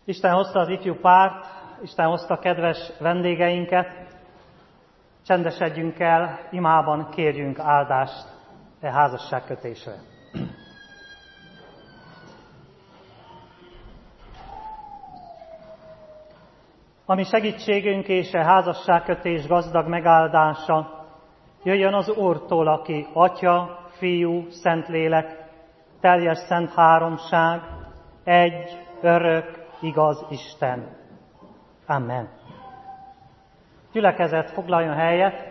Isten hozta az ifjú párt, Isten hozta kedves vendégeinket, csendesedjünk el, imában kérjünk áldást e házasságkötésre. Ami segítségünk és a házasságkötés gazdag megáldása jöjjön az Úrtól, aki Atya, Fiú, Szentlélek, teljes szent háromság, egy, örök, igaz Isten. Amen. Gyülekezet, foglaljon helyet,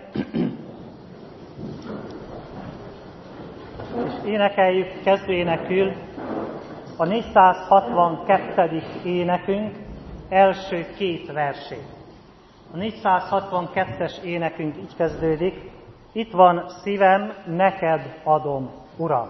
és énekeljük kezdőénekül a 462. énekünk első két versét. A 462-es énekünk így kezdődik: itt van szívem, neked adom, Uram.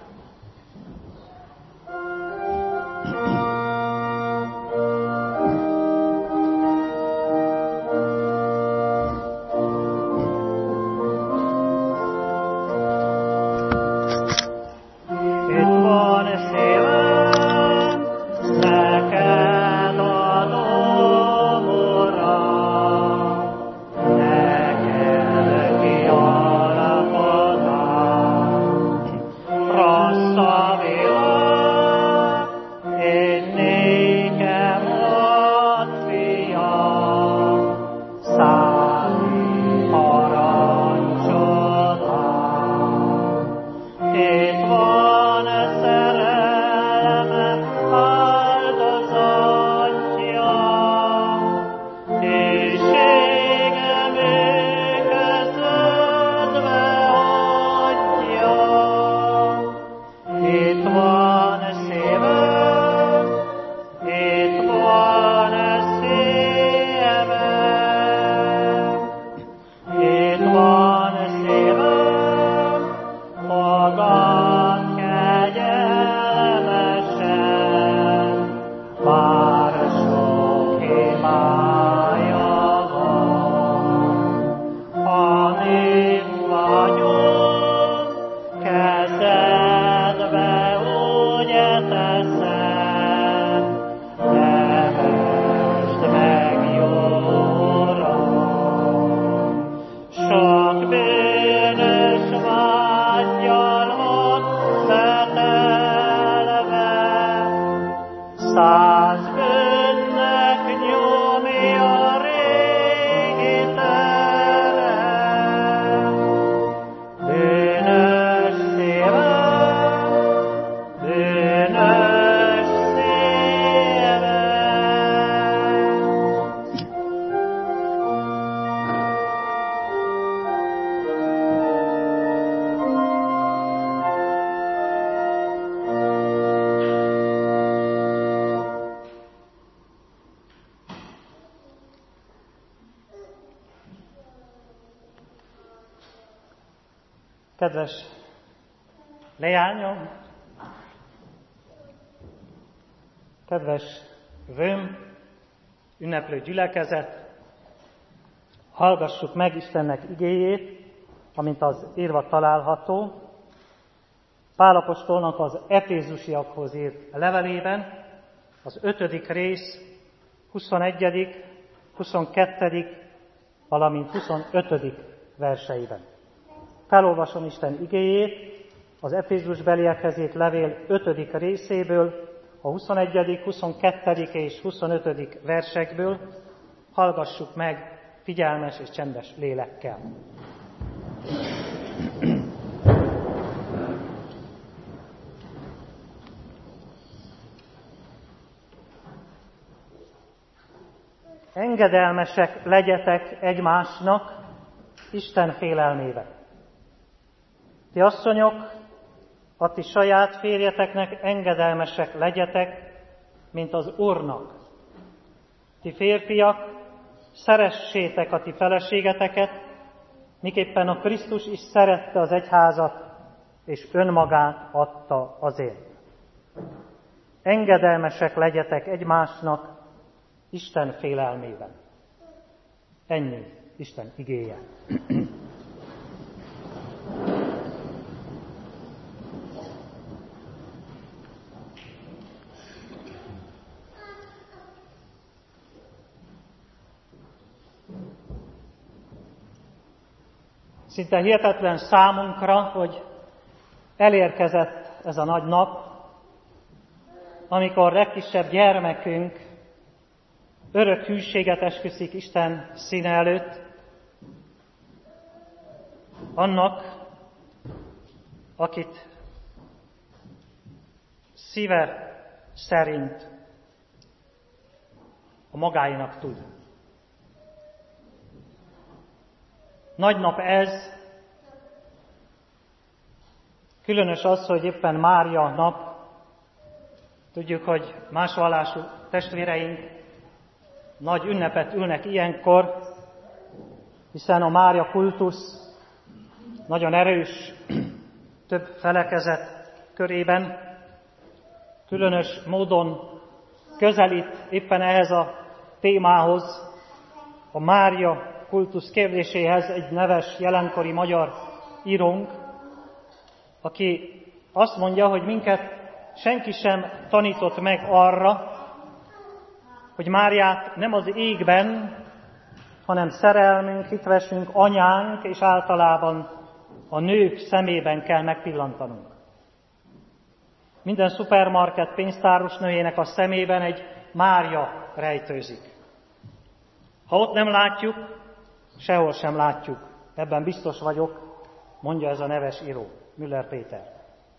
Kedves leányom, kedves vőm, ünneplő gyülekezet, hallgassuk meg Istennek igéjét, amint az írva található, Pál apostolnak az Efézusiakhoz írt levelében, az 5. rész 21., 22., valamint 25. verseiben. Felolvasom Isten igéjét az Efézusbeliekhez írt levél 5. részéből, a 21., 22. és 25. versekből. Hallgassuk meg figyelmes és csendes lélekkel. Engedelmesek legyetek egymásnak Isten félelmével. Ti asszonyok, a ti saját férjeteknek engedelmesek legyetek, mint az Úrnak. Ti férfiak, szeressétek a ti feleségeteket, miképpen a Krisztus is szerette az egyházat, és önmagát adta azért. Engedelmesek legyetek egymásnak Isten félelmében. Ennyi Isten igéje. Szinte hihetetlen számunkra, hogy elérkezett ez a nagy nap, amikor legkisebb gyermekünk örök hűséget esküszik Isten színe előtt, annak, akit szíve szerint a magáinak tud. Nagy nap ez, különös az, hogy éppen Mária nap. Tudjuk, hogy más vallású testvéreink nagy ünnepet ülnek ilyenkor, hiszen a Mária kultusz nagyon erős több felekezet körében, különös módon közelít éppen ehhez a témához, a Mária kultusz kérdéséhez egy neves jelenkori magyar írónk, aki azt mondja, hogy minket senki sem tanított meg arra, hogy Máriát nem az égben, hanem szerelmünk, hitvesünk, anyánk és általában a nők szemében kell megpillantanunk. Minden szupermarket pénztárosnőjének a szemében egy Mária rejtőzik. Ha ott nem látjuk, sehol sem látjuk. Ebben biztos vagyok, mondja ez a neves író, Müller Péter.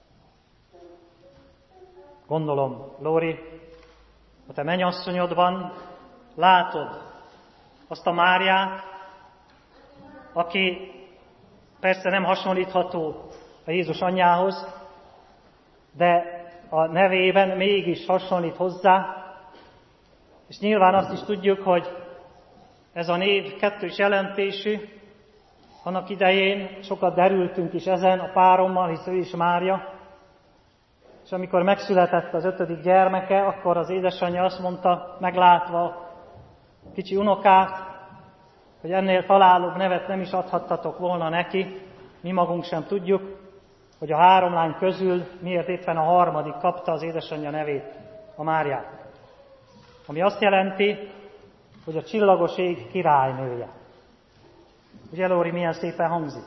Gondolom, Lóri, a te mennyasszonyodban látod azt a Máriát, aki persze nem hasonlítható a Jézus anyjához, de a nevében mégis hasonlít hozzá, és nyilván azt is tudjuk, hogy ez a név kettős jelentésű. Annak idején sokat derültünk is ezen a párommal, hisz ő is Mária, és amikor megszületett az 5. gyermeke, akkor az édesanyja azt mondta, meglátva a kicsi unokát, hogy ennél találóbb nevet nem is adhattatok volna neki, mi magunk sem tudjuk, hogy a 3 lány közül miért éppen a 3. kapta az édesanyja nevét, a Máriát. Ami azt jelenti, hogy a csillagos ég királynője. Ugye, Lóri, milyen szépen hangzik?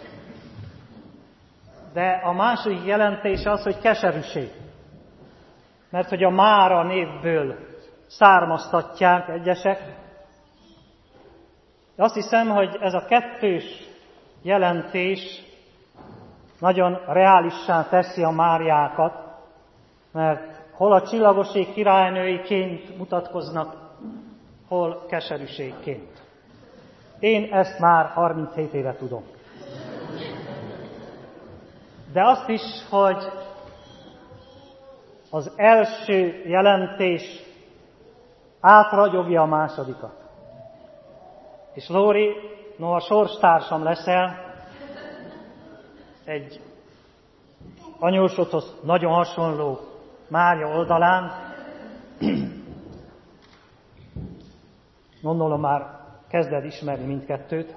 De a második jelentése az, hogy keserűség. Mert hogy a Mára névből származtatják egyesek. De azt hiszem, hogy ez a kettős jelentés nagyon reálissá teszi a Máriákat, mert hol a csillagoség királynőiként mutatkoznak, hol keserűségként. Én ezt már 37 éve tudom. De azt is, hogy az első jelentés átragyogja a másodikat. És Lóri, noha sorstársam leszel, egy anyósodhoz nagyon hasonló Mária oldalán, gondolom már kezded ismerni mindkettőt,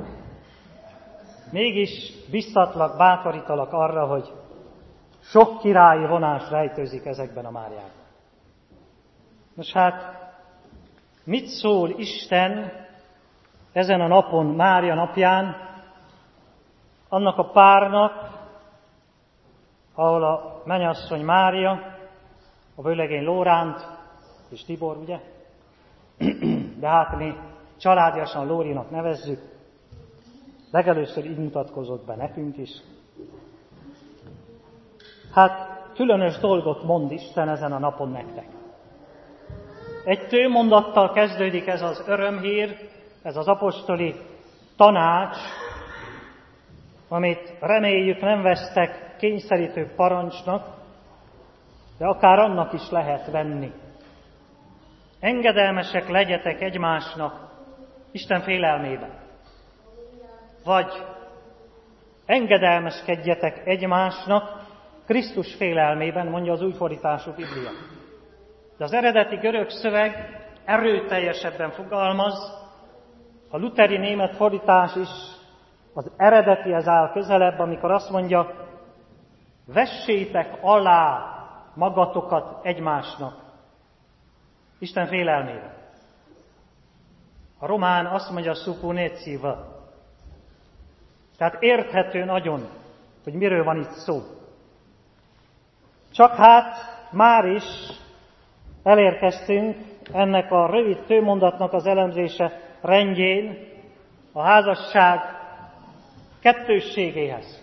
mégis biztatlak, bátorítalak arra, hogy sok királyi vonás rejtőzik ezekben a Máriákban. Nos hát, mit szól Isten ezen a napon, Mária napján, annak a párnak, ahol a mennyasszony Mária, a vőlegény Lóránt és Tibor, ugye? De hát mi családiasan Lórinak nevezzük, legelőször így mutatkozott be nekünk is. Hát különös dolgot mond Isten ezen a napon nektek. Egy tőmondattal kezdődik ez az örömhír, ez az apostoli tanács, amit reméljük nem vesztek kényszerítő parancsnak, de akár annak is lehet venni. Engedelmesek legyetek egymásnak Isten félelmében. Vagy engedelmeskedjetek egymásnak Krisztus félelmében, mondja az újfordítású Biblia. De az eredeti görög szöveg erőteljesebben fogalmaz, a luteri német fordítás is az eredetihez áll közelebb, amikor azt mondja, vessétek alá magatokat egymásnak Isten félelmében. A román azt mondja, suppuneți-vă. Tehát érthető nagyon, hogy miről van itt szó. Csak hát már is elérkeztünk ennek a rövid főmondatnak az elemzése rendjén a házasság kettősségéhez.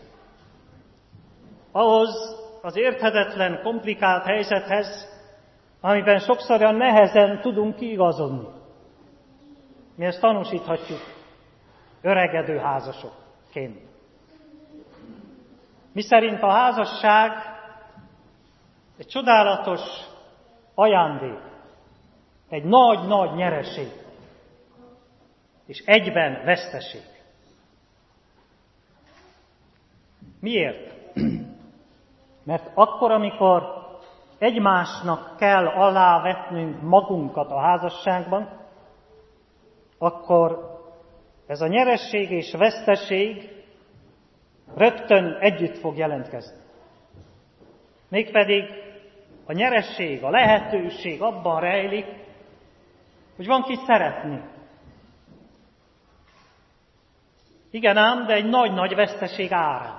Ahhoz az érthetetlen, komplikált helyzethez, amiben sokszor olyan nehezen tudunk kiigazodni. Mi ezt tanúsíthatjuk öregedő házasokként. Miszerint a házasság egy csodálatos ajándék, egy nagy-nagy nyereség, és egyben veszteség. Miért? Mert akkor, amikor egymásnak kell alávetnünk magunkat a házasságban, akkor ez a nyeresség és veszteség rögtön együtt fog jelentkezni. Mégpedig a nyeresség, a lehetőség abban rejlik, hogy van ki szeretni. Igen ám, de egy nagy-nagy veszteség árán.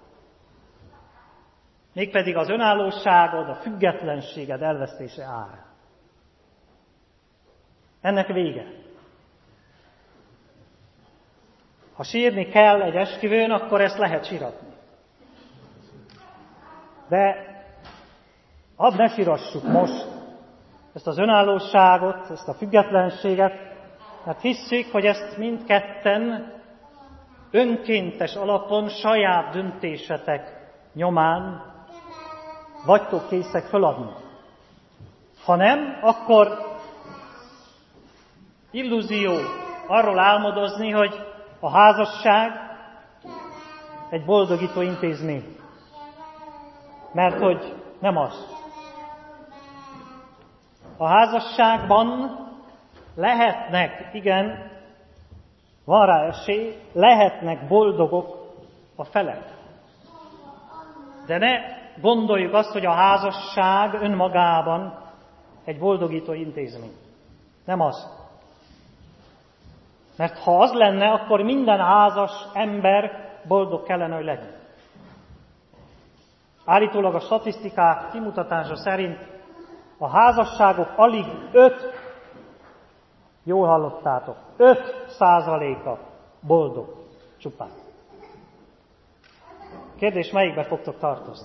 Mégpedig az önállóságod, a függetlenséged elvesztése árán. Ennek vége. Ha sírni kell egy esküvőn, akkor ezt lehet síratni. De hadd ne sírassuk most ezt az önállóságot, ezt a függetlenséget, mert hisszük, hogy ezt mindketten önkéntes alapon, saját döntésetek nyomán vagytok készek föladni. Ha nem, akkor illúzió arról álmodozni, hogy a házasság egy boldogító intézmény. Mert hogy nem az. A házasságban lehetnek, igen, van rá esély, lehetnek boldogok a felek. De ne gondoljuk azt, hogy a házasság önmagában egy boldogító intézmény. Nem az. Mert ha az lenne, akkor minden házas ember boldog kellene, hogy legyen. Állítólag a statisztikák kimutatása szerint a házasságok alig 5, jól hallottátok, 5%-a boldog csupán. Kérdés, melyikbe fogtok tartozni?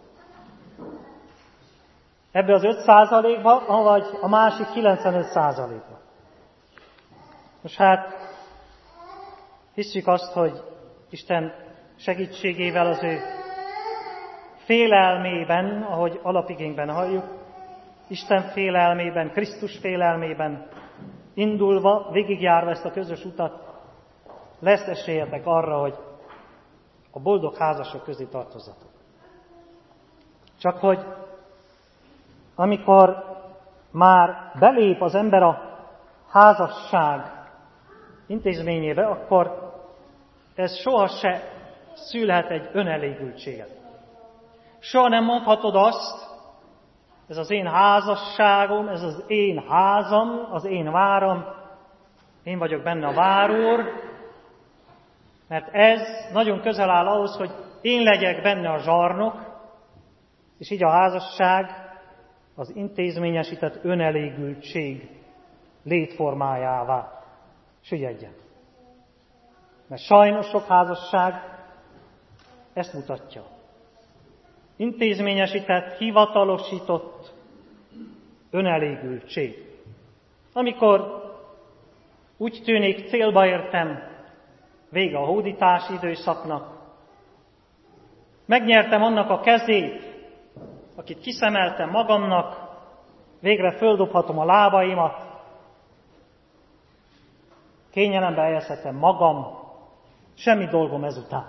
Ebbe az 5%-ba, vagy a másik 95%-ba? Most hát hisszük azt, hogy Isten segítségével az ő félelmében, ahogy alapigényben halljuk, Isten félelmében, Krisztus félelmében indulva, végigjárva ezt a közös utat, lesz esélyetek arra, hogy a boldog házasok közé tartozzatok. Csak hogy amikor már belép az ember a házasság intézményébe, akkor ez soha se szülhet egy önelégültséget. Soha nem mondhatod azt, ez az én házasságom, ez az én házam, az én váram, én vagyok benne a várúr, mert ez nagyon közel áll ahhoz, hogy én legyek benne a zsarnok, és így a házasság az intézményesített önelégültség létformájává süllyedjen. Mert sajnos sok házasság ezt mutatja. Intézményesített, hivatalosított önelégültség. Amikor úgy tűnik, célba értem, vége a hódítási időszaknak, megnyertem annak a kezét, akit kiszemeltem magamnak, végre földobhatom a lábaimat, kényelembe helyezhetem magam, semmi dolgom ezután.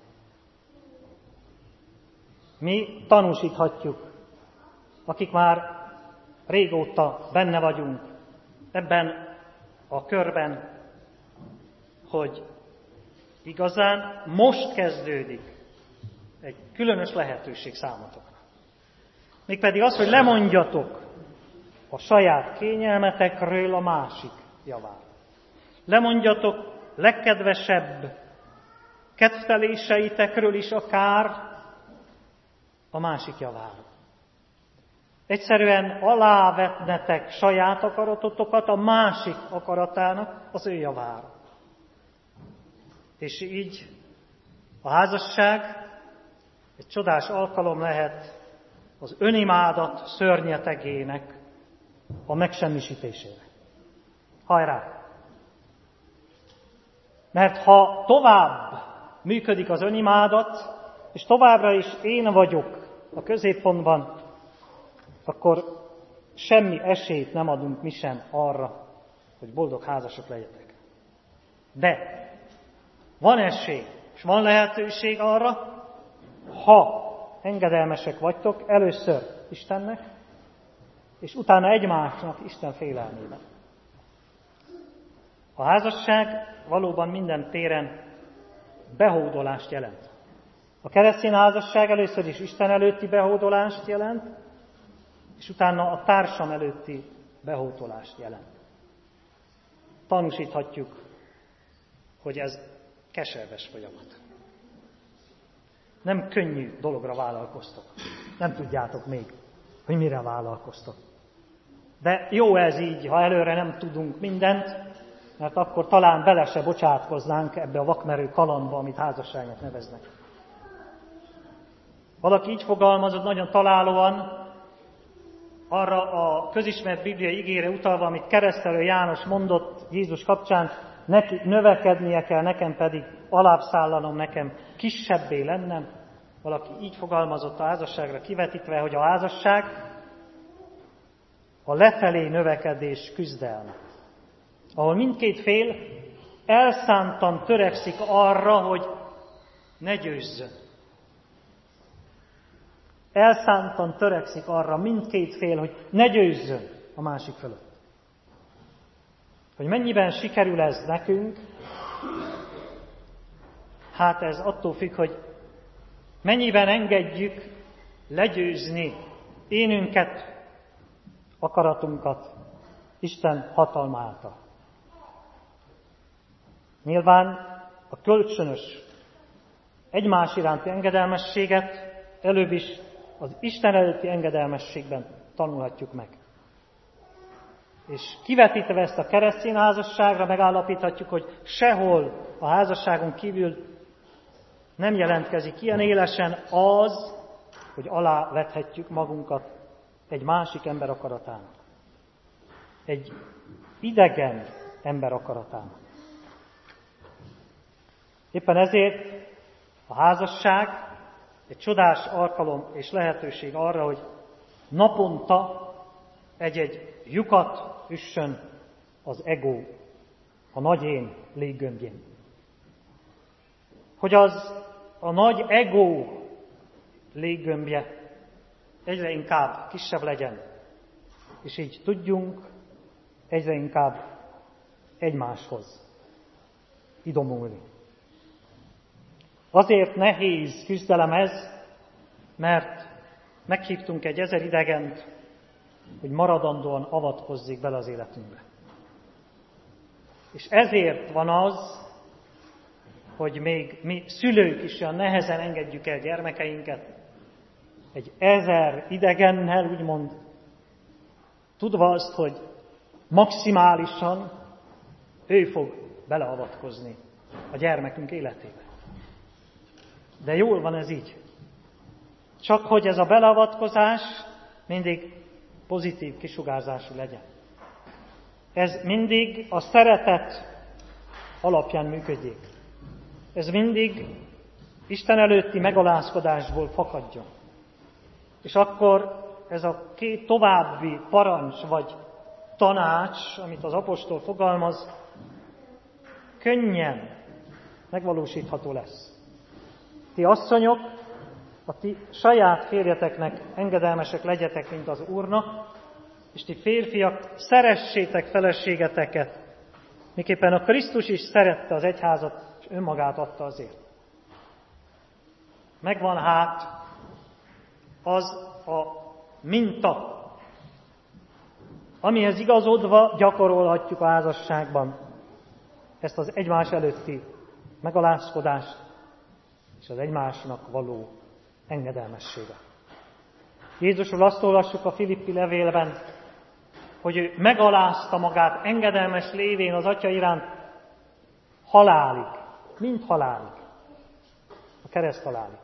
Mi tanúsíthatjuk, akik már régóta benne vagyunk ebben a körben, hogy igazán most kezdődik egy különös lehetőség számotokra. Mégpedig az, hogy lemondjatok a saját kényelmetekről a másik javára. Lemondjatok legkedvesebb kedveléseitekről is akár a másik javára. Egyszerűen alávetnetek saját akaratotokat a másik akaratának, az ő javára. És így a házasság egy csodás alkalom lehet az önimádat szörnyetegének a megsemmisítésére. Hajrá! Mert ha tovább működik az önimádat, és továbbra is én vagyok a középpontban, akkor semmi esélyt nem adunk mi sem arra, hogy boldog házasok legyetek. De van esély, és van lehetőség arra, ha engedelmesek vagytok először Istennek, és utána egymásnak Isten félelmében. A házasság valóban minden téren behódolást jelent. A keresztény házasság először is Isten előtti behódolást jelent, és utána a társam előtti behódolást jelent. Tanúsíthatjuk, hogy ez keserves folyamat. Nem könnyű dologra vállalkoztok. Nem tudjátok még, hogy mire vállalkoztok. De jó ez így, ha előre nem tudunk mindent, mert akkor talán bele se bocsátkoznánk ebbe a vakmerő kalandba, amit házasságnak neveznek. Valaki így fogalmazott nagyon találóan, arra a közismert bibliai igére utalva, amit keresztelő János mondott Jézus kapcsán, neki növekednie kell, nekem pedig alább szállanom, nekem kisebbé lennem. Valaki így fogalmazott a házasságra kivetítve, hogy a házasság a lefelé növekedés küzdelme, ahol mindkét fél elszántan törekszik arra, hogy ne győzzön. Elszántan törekszik arra mindkét fél, hogy ne győzzön a másik fölött. Hogy mennyiben sikerül ez nekünk, hát ez attól függ, hogy mennyiben engedjük legyőzni énünket, akaratunkat Isten hatalma által. Nyilván a kölcsönös egymás iránti engedelmességet előbb is az Isten előtti engedelmességben tanulhatjuk meg. És kivetítve ezt a keresztény házasságra megállapíthatjuk, hogy sehol a házasságon kívül nem jelentkezik ilyen élesen az, hogy alávethetjük magunkat egy másik ember akaratának. Egy idegen ember akaratának. Éppen ezért a házasság egy csodás alkalom és lehetőség arra, hogy naponta egy-egy lyukat üssön az ego, a nagy én léggömbjén. Hogy az a nagy ego léggömbje egyre inkább kisebb legyen, és így tudjunk egyre inkább egymáshoz idomulni. Azért nehéz küzdelem ez, mert meghívtunk egy 1000 idegent, hogy maradandóan avatkozzék bele az életünkbe. És ezért van az, hogy még mi szülők is olyan nehezen engedjük el gyermekeinket egy 1000 idegennel, úgymond, tudva azt, hogy maximálisan ő fog beleavatkozni a gyermekünk életébe. De jól van ez így. Csak hogy ez a beleavatkozás mindig pozitív kisugárzású legyen. Ez mindig a szeretet alapján működjék. Ez mindig Isten előtti megalázkodásból fakadjon. És akkor ez a 2 további parancs vagy tanács, amit az apostol fogalmaz, könnyen megvalósítható lesz. Ti asszonyok, a ti saját férjeteknek engedelmesek legyetek, mint az Úrnak, és ti férfiak, szeressétek feleségeteket, miképpen a Krisztus is szerette az egyházat, és önmagát adta azért. Megvan hát az a minta, amihez igazodva gyakorolhatjuk a házasságban ezt az egymás előtti megalázkodást, és az egymásnak való engedelmessége. Jézusról azt olvassuk a Filippi levélben, hogy ő megalázta magát engedelmes lévén az Atya iránt halálig, mint halálig, a kereszt halálig.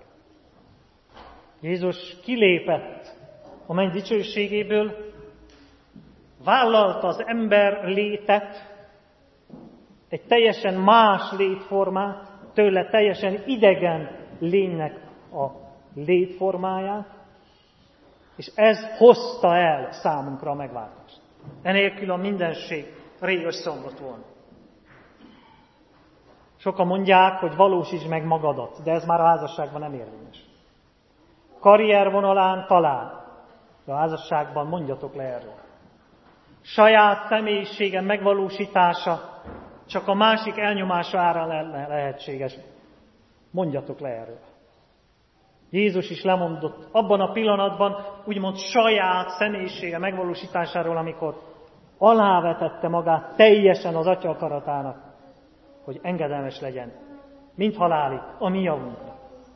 Jézus kilépett a menny dicsőségéből, vállalta az ember létet, egy teljesen más létformát, tőle teljesen idegen lénynek a létformáját, és ez hozta el számunkra a megváltást. Enélkül a mindenség rég összeomlott volna. Sokan mondják, hogy valósítsd meg magadat, de ez már a házasságban nem érvényes. Karriervonalán talán, de a házasságban mondjatok le erről. Saját személyiségem megvalósítása csak a másik elnyomása árán lehetséges. Mondjatok le erről. Jézus is lemondott abban a pillanatban, úgymond saját személyisége megvalósításáról, amikor alávetette magát teljesen az Atya akaratának, hogy engedelmes legyen, mint halálig, a mi javunkra.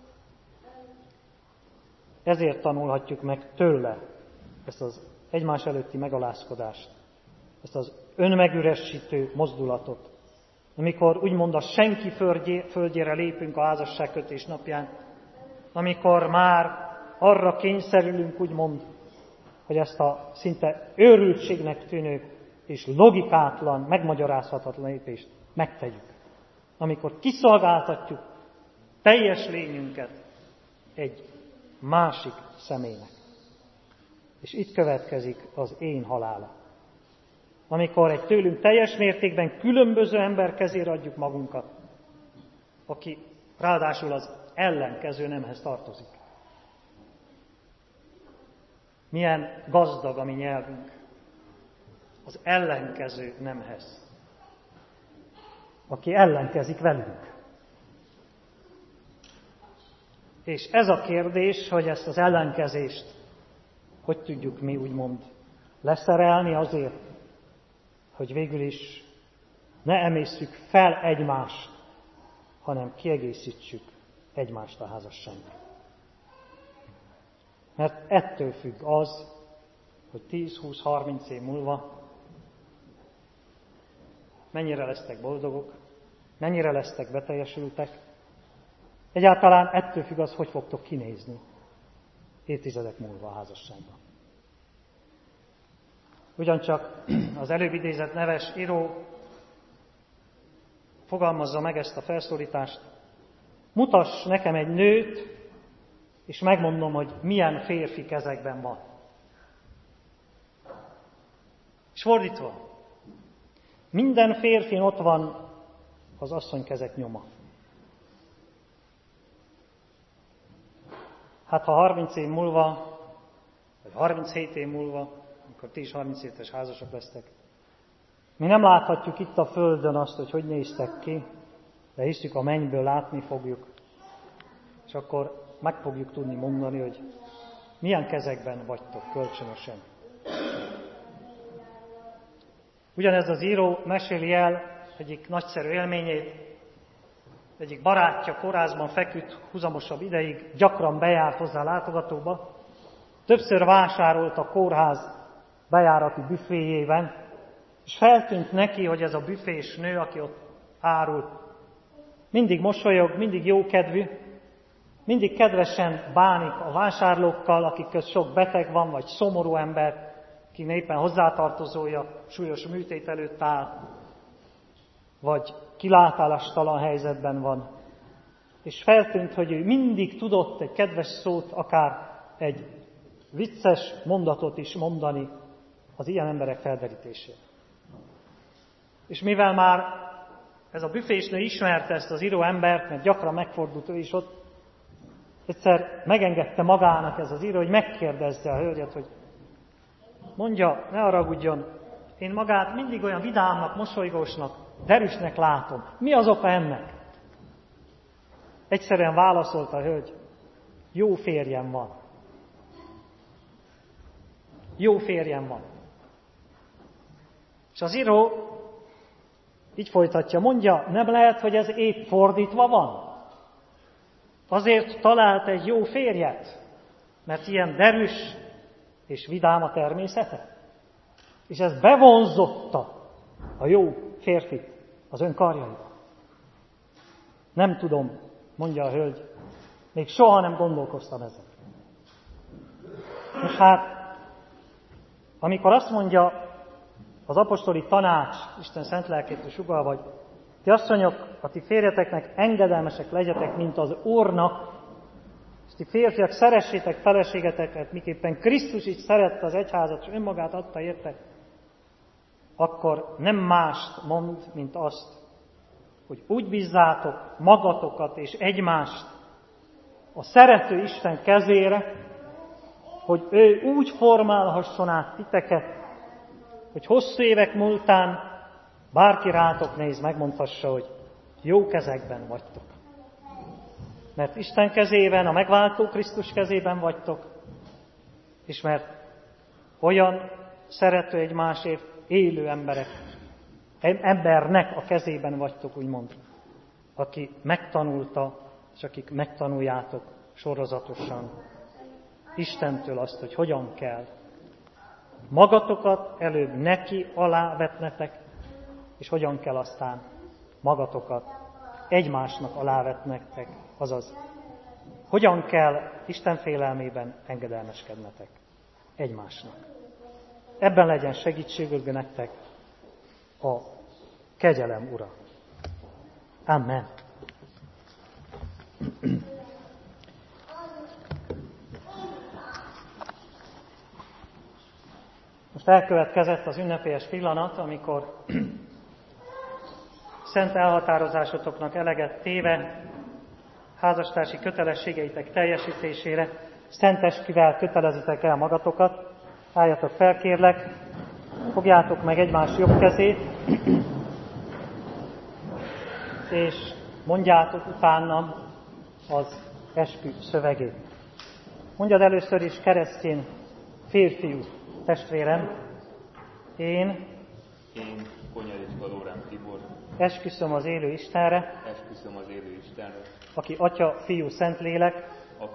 Ezért tanulhatjuk meg tőle ezt az egymás előtti megalázkodást, ezt az önmegüresítő mozdulatot, amikor úgymond a senki földjére lépünk a házasságkötés napján, amikor már arra kényszerülünk, úgymond, hogy ezt a szinte őrültségnek tűnő és logikátlan, megmagyarázhatatlan lépést megtegyük. Amikor kiszolgáltatjuk teljes lényünket egy másik személynek. És itt következik az én halála. Amikor egy tőlünk teljes mértékben különböző ember kezére adjuk magunkat, aki ráadásul az ellenkező nemhez tartozik. Milyen gazdag a mi nyelvünk az ellenkező nemhez, aki ellenkezik velünk. És ez a kérdés, hogy ezt az ellenkezést hogy tudjuk mi úgymond leszerelni azért, hogy végül is ne emészszük fel egymást, hanem kiegészítsük egymást a házasságban. Mert ettől függ az, hogy 10-20-30 év múlva mennyire lesztek boldogok, mennyire lesztek beteljesültek. Egyáltalán ettől függ az, hogy fogtok kinézni évtizedek múlva a házasságban. Ugyancsak az előbb idézett neves író fogalmazza meg ezt a felszólítást. Mutass nekem egy nőt, és megmondom, hogy milyen férfi kezekben van. És fordítva, minden férfin ott van az asszony kezek nyoma. Hát ha 30 év múlva, vagy 37 év múlva, amikor ti is 37-es házasok lesztek, mi nem láthatjuk itt a földön azt, hogy néztek ki, de hiszük a mennyből látni fogjuk, és akkor meg fogjuk tudni mondani, hogy milyen kezekben vagytok kölcsönösen. Ugyanez az író meséli el egyik nagyszerű élményét, egyik barátja kórházban feküdt huzamosabb ideig, gyakran bejárt hozzá látogatóba, többször vásárolt a kórház bejárati büféjében, és feltűnt neki, hogy ez a büfés nő, aki ott árul, mindig mosolyog, mindig jókedvű, mindig kedvesen bánik a vásárlókkal, akik közt sok beteg van, vagy szomorú ember, ki éppen hozzátartozója súlyos műtét előtt áll, vagy kilátástalan helyzetben van. És feltűnt, hogy ő mindig tudott egy kedves szót, akár egy vicces mondatot is mondani az ilyen emberek felderítésére. És mivel már ez a büfésnő ismerte ezt az író embert, mert gyakran megfordult ő is ott, egyszer megengedte magának ez az író, hogy megkérdezze a hölgyet, hogy mondja, ne haragudjon, én magát mindig olyan vidámnak, mosolygósnak, derűsnek látom. Mi az oka ennek? Egyszerűen válaszolt a hölgy, jó férjem van. Jó férjem van. És az író így folytatja, mondja, nem lehet, hogy ez épp fordítva van? azért talált egy jó férjet, mert ilyen derűs és vidám a természete. És ez bevonzotta a jó férfit az ön karjaiba. Nem tudom, mondja a hölgy, még soha nem gondolkoztam ezen. És hát, amikor azt mondja az apostoli tanács, Isten szent lelkétől sugallva, hogy ti asszonyok, a ti férjeteknek engedelmesek legyetek, mint az Úrnak, és ti férfiak, szeressétek feleségeteket, miképpen Krisztus is szerette az egyházat, és önmagát adta érte, akkor nem mást mond, mint azt, hogy úgy bízzátok magatokat és egymást a szerető Isten kezére, hogy ő úgy formálhasson át titeket, hogy hosszú évek múltán bárki rátok néz, megmondhassa, hogy jó kezekben vagytok. Mert Isten kezében, a megváltó Krisztus kezében vagytok, és mert olyan szerető egymásért élő embernek a kezében vagytok, úgymond, aki megtanulta, és akik megtanuljátok sorozatosan Istentől azt, hogy hogyan kell magatokat előbb neki alávetnetek, és hogyan kell aztán magatokat egymásnak alávetnetek, azaz hogyan kell Isten félelmében engedelmeskednetek egymásnak. Ebben legyen segítségül nektek a kegyelem Ura. Amen. Most elkövetkezett az ünnepélyes pillanat, amikor szent elhatározásotoknak eleget téve, házastársi kötelességeitek teljesítésére szentesküvel kötelezitek el magatokat. Álljatok fel, kérlek, fogjátok meg egymás jobb kezét, és mondjátok utánam az eskü szövegét. Mondjad először is, keresztény férfiú testvérem, én Konyaricska Lórán Tibor, esküszöm az élő Istenre, aki Atya, Fiú, Szentlélek,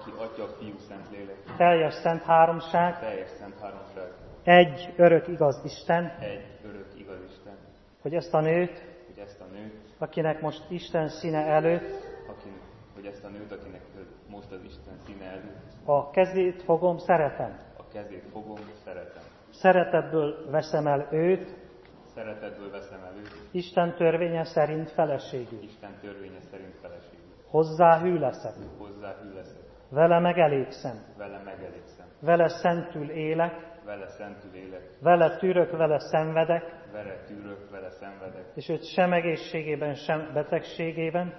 teljes szent háromság, egy örök igaz Isten, hogy ezt a nőt, akinek most Isten színe előtt, a kezét fogom, szeretem. Szeretetből veszem el őt, Isten törvénye szerint feleségül. Hozzá hű leszek. Vele megelégszem. Vele szentül élek. Vele tűrök, vele szenvedek. És őt sem egészségében, sem betegségében.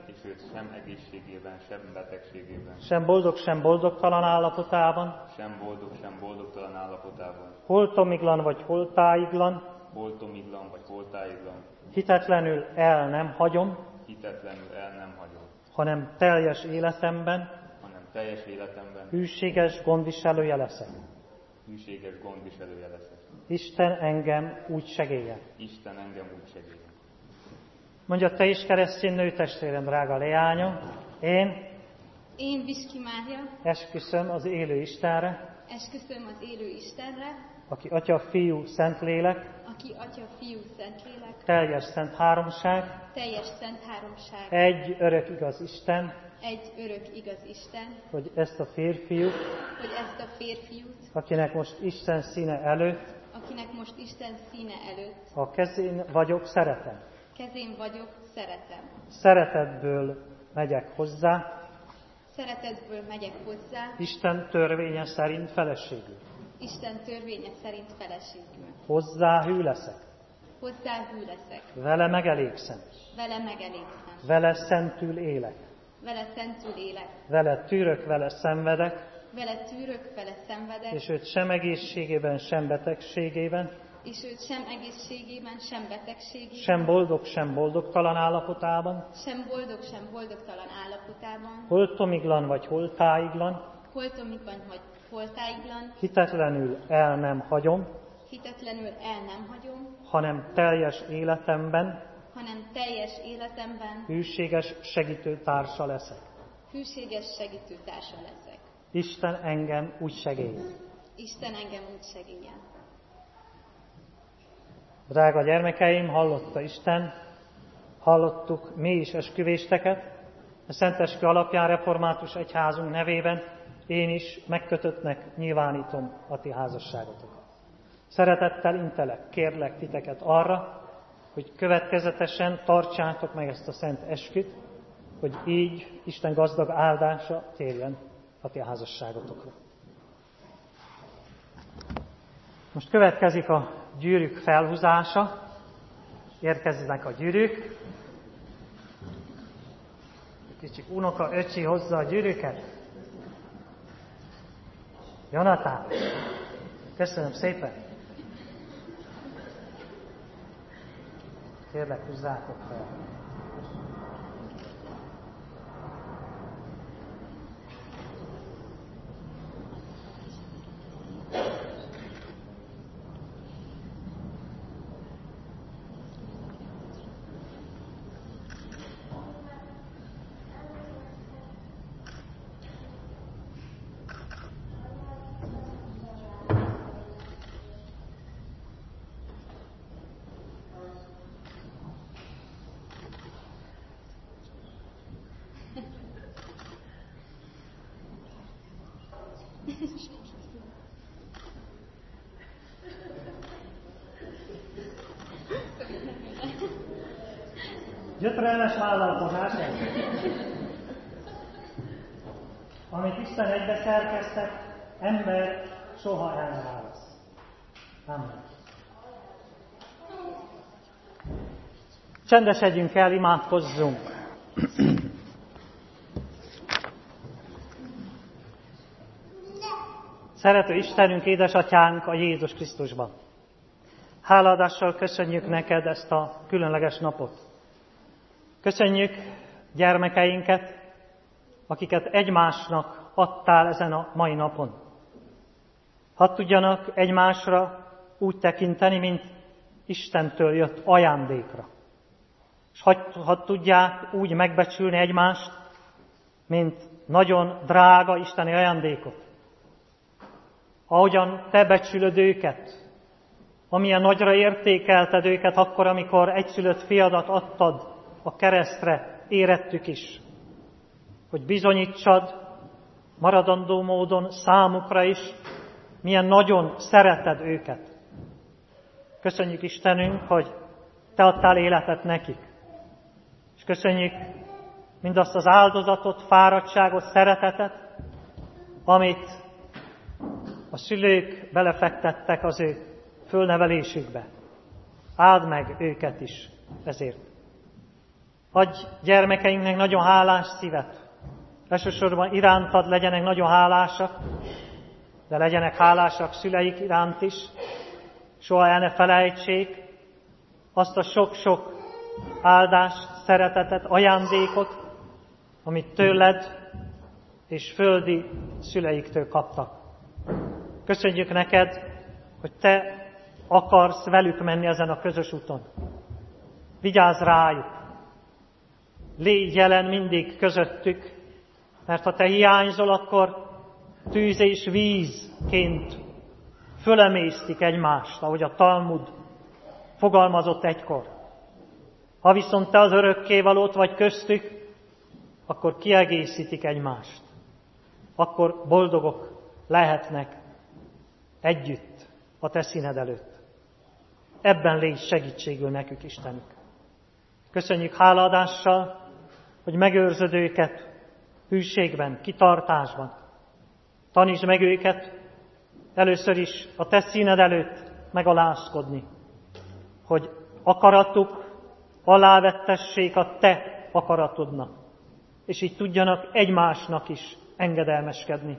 Sem boldogtalan állapotában. Holtomiglan vagy holtáiglan. Hitetlenül el nem hagyom. Hanem teljes életemben. Hűséges gondviselője leszek. Isten engem úgy segéljen. Mondja te is, keresztény nőtestvérem, drága leányom, én Viski Mária, esküszöm az élő Istenre, aki Atya, Fiú, Szentlélek, teljes szent háromság, egy örök igaz Isten, hogy ezt a férfiút, akinek most Isten színe előtt, a kezén vagyok, szeretem. Szeretetből megyek hozzá, Isten törvénye szerint feleségül. Hozzá hű leszek. Vele megelégszem. Vele szentül élek. Vele tűrök, vele szenvedek. És őt sem egészségében, sem betegségében. Sem boldog, sem boldogtalan állapotában. Holtomiglan vagy holtáiglan. Hitetlenül el nem hagyom. Hanem teljes életemben. Hűséges segítő társa leszek. Hűséges segítőtársa leszek. Isten engem úgy segély. Isten engem úgy segélyen. Drága gyermekeim, hallotta Isten, hallottuk mi is esküvésteket. A Szent Eskü alapján református egyházunk nevében én is megkötöttnek nyilvánítom a ti házasságotokat. Szeretettel intelek, kérlek titeket arra, hogy következetesen tartsátok meg ezt a Szent Esküt, hogy így Isten gazdag áldása térjen a ti házasságotokra. Most következik a gyűrűk felhúzása. Érkeznek a gyűrűk. Kicsi unoka, öcsi hozza a gyűrűket. Jonatán, köszönöm szépen. Kérlek, húzzátok fel. Gyötrelmes vállalkozás ez. Amit Isten egybe szerkesztett, ember soha el nem válasz. Amen. Csendesedjünk el, imádkozzunk. Szerető Istenünk, édesatyánk a Jézus Krisztusban. Hálaadással köszönjük neked ezt a különleges napot. Köszönjük gyermekeinket, akiket egymásnak adtál ezen a mai napon. Hadd tudjanak egymásra úgy tekinteni, mint Istentől jött ajándékra. És hadd tudják úgy megbecsülni egymást, mint nagyon drága isteni ajándékot. Ahogyan te becsülöd őket, amilyen nagyra értékelted őket akkor, amikor egyszülött fiadat adtad a keresztre, érettük is, hogy bizonyítsad maradandó módon számukra is, milyen nagyon szereted őket. Köszönjük Istenünk, hogy te adtál életet nekik. És köszönjük mindazt az áldozatot, fáradtságot, szeretetet, amit a szülők belefektettek az ő fölnevelésükbe. Áld meg őket is ezért. Adj gyermekeinknek nagyon hálás szívet. Elsősorban irántad legyenek nagyon hálásak, de legyenek hálásak szüleik iránt is. Soha el ne felejtsék azt a sok-sok áldást, szeretetet, ajándékot, amit tőled és földi szüleiktől kaptak. Köszönjük neked, hogy te akarsz velük menni ezen a közös úton. Vigyázz rájuk! Légy jelen mindig közöttük, mert ha te hiányzol, akkor tűz és vízként fölemésztik egymást, ahogy a Talmud fogalmazott egykor. Ha viszont te az örökkévalót vagy köztük, akkor kiegészítik egymást. Akkor boldogok lehetnek együtt a te színed előtt. Ebben légy segítségül nekük, Istenük. Köszönjük hálaadással, hogy megőrzöd őket hűségben, kitartásban. Tanítsd meg őket először is a te színed előtt megalázkodni, hogy akaratuk alávettessék a te akaratodnak, és így tudjanak egymásnak is engedelmeskedni.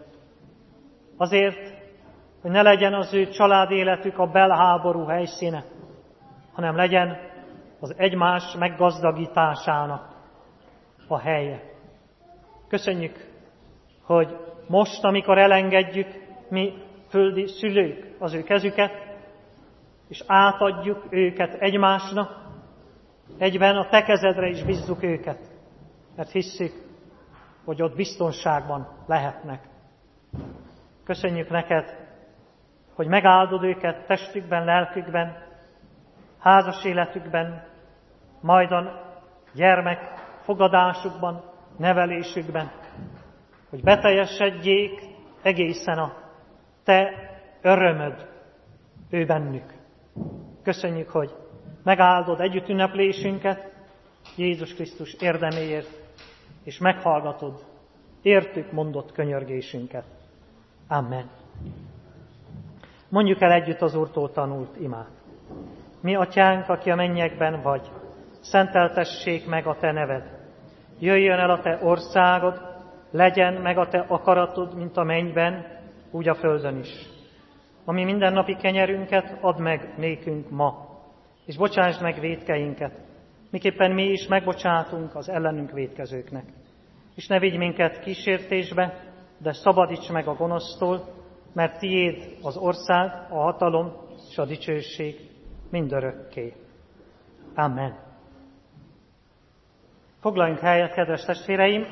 Azért, hogy ne legyen az ő családéletük a belháború helyszíne, hanem legyen az egymás meggazdagításának a helye. Köszönjük, hogy most, amikor elengedjük mi földi szülők az ő kezüket, és átadjuk őket egymásnak, egyben a te kezedre is bízzuk őket, mert hisszük, hogy ott biztonságban lehetnek. Köszönjük neked, hogy megáldod őket testükben, lelkükben, házas életükben, majdan gyermek fogadásukban, nevelésükben, hogy beteljesedjék egészen a te örömöd ő bennük. Köszönjük, hogy megáldod együtt ünneplésünket Jézus Krisztus érdeméért, és meghallgatod értük mondott könyörgésünket. Amen. Mondjuk el együtt az Úrtól tanult imát. Mi, Atyánk, aki a mennyekben vagy, szenteltessék meg a te neved. Jöjjön el a te országod, legyen meg a te akaratod, mint a mennyben, úgy a földön is. Ami mindennapi kenyerünket add meg nékünk ma, és bocsásd meg vétkeinket, miképpen mi is megbocsátunk az ellenünk vétkezőknek. És ne vigy minket kísértésbe, de szabadíts meg a gonosztól, mert tiéd az ország, a hatalom és a dicsőség mindörökké. Amen. Foglaljunk helyet, kedves testvéreim,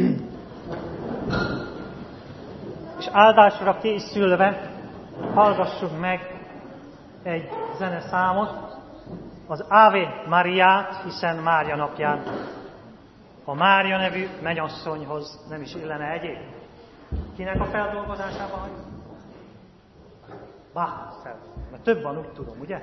és áldásra készülve hallgassuk meg egy zeneszámot, az Ave Mariát, hiszen Mária napján. A Mária nevű mennyasszonyhoz nem is illene egyéb. Kinek a feldolgozásában vagy? Bach, mert több van, úgy tudom, ugye?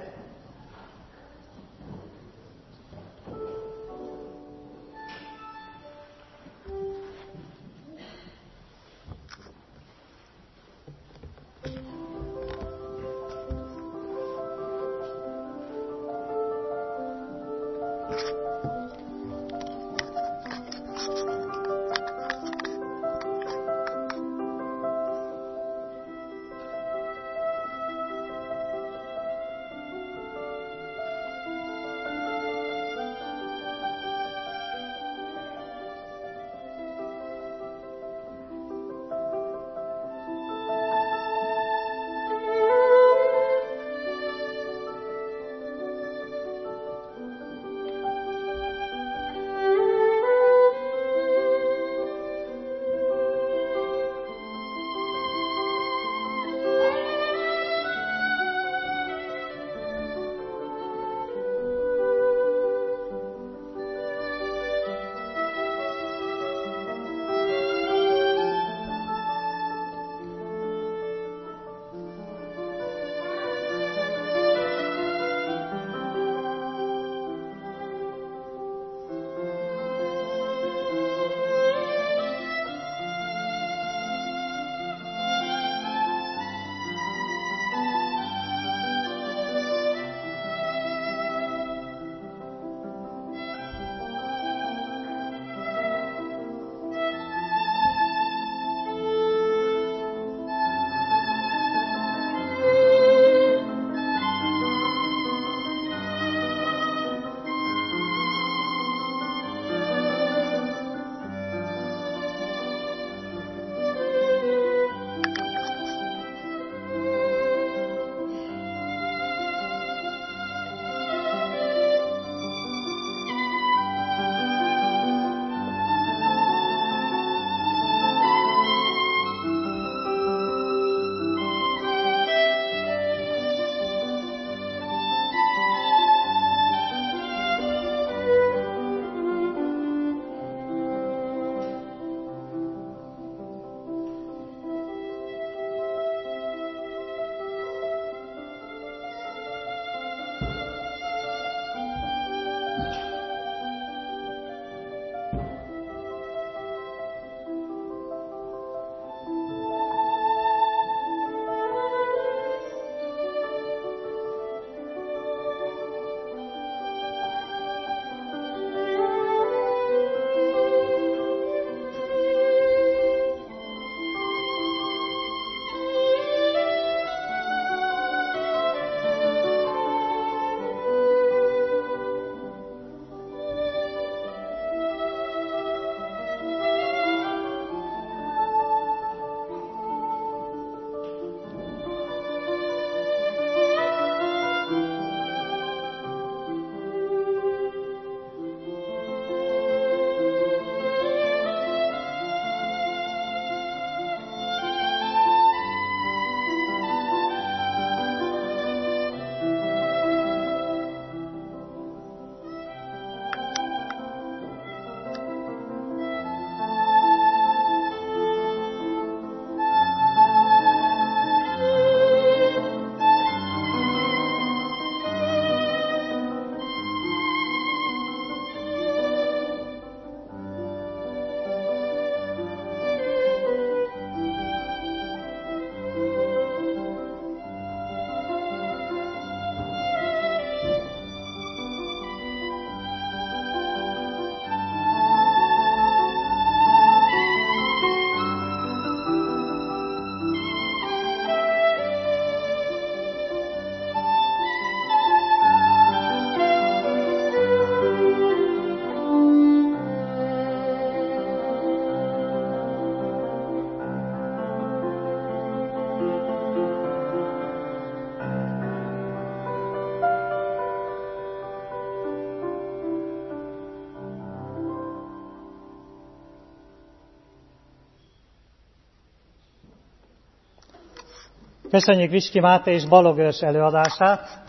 Köszönjük Viski Máté és Balog Őrs előadását.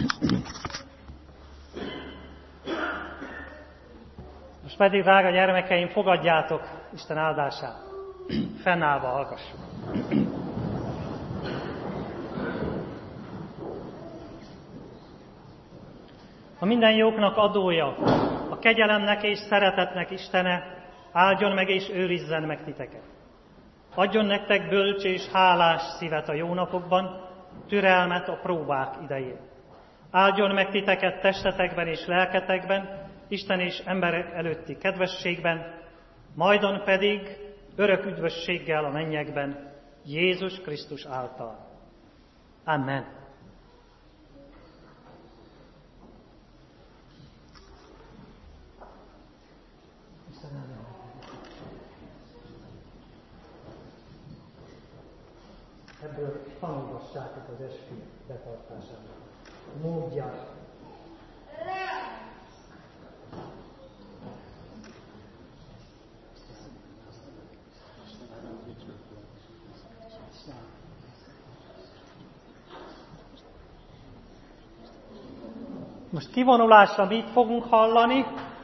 Most pedig, drága gyermekeim, fogadjátok Isten áldását. Fennállva hallgassuk. A minden jóknak adója, a kegyelemnek és szeretetnek Istene, áldjon meg és őrizzen meg titeket. Adjon nektek bölcs és hálás szívet a jó napokban, türelmet a próbák idején. Áldjon meg titeket testetekben és lelketekben, Isten és emberek előtti kedvességben, majdon pedig örök üdvösséggel a mennyekben, Jézus Krisztus által. Amen. Ebből tanulgassátok az eskü betartásának módját. Most kivonulásra mit fogunk hallani?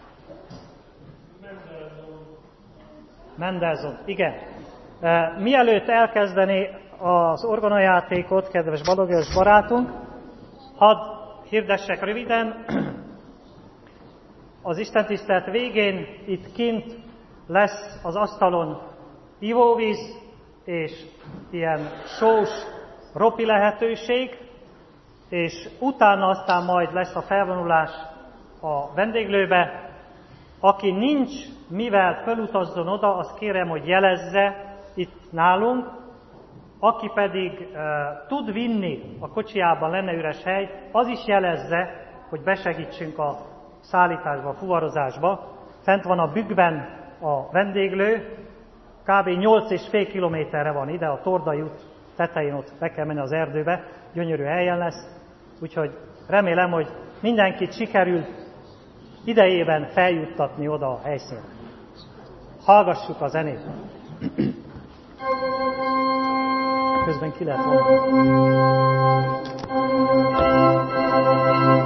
Mendelssohn, igen. Mielőtt elkezdené az orgonajátékot, kedves Balog Őrs barátunk, hadd hirdessek röviden. Az istentisztelet végén itt kint lesz az asztalon ivóvíz és ilyen sós ropi lehetőség, és utána aztán majd lesz a felvonulás a vendéglőbe. Aki nincs mivel felutazzon oda, azt kérem, hogy jelezze itt nálunk. Aki pedig tud vinni, a kocsijában lenne üres hely, az is jelezze, hogy besegítsünk a szállításba, a fuvarozásba. Fent van a bükkben a vendéglő, kb. 8,5 kilométerre van ide, a Tordai út tetején, ott be kell menni az erdőbe, gyönyörű helyen lesz, úgyhogy remélem, hogy mindenkit sikerül idejében feljuttatni oda a helyszínre. Hallgassuk a zenét. Közben ki lehet mondani.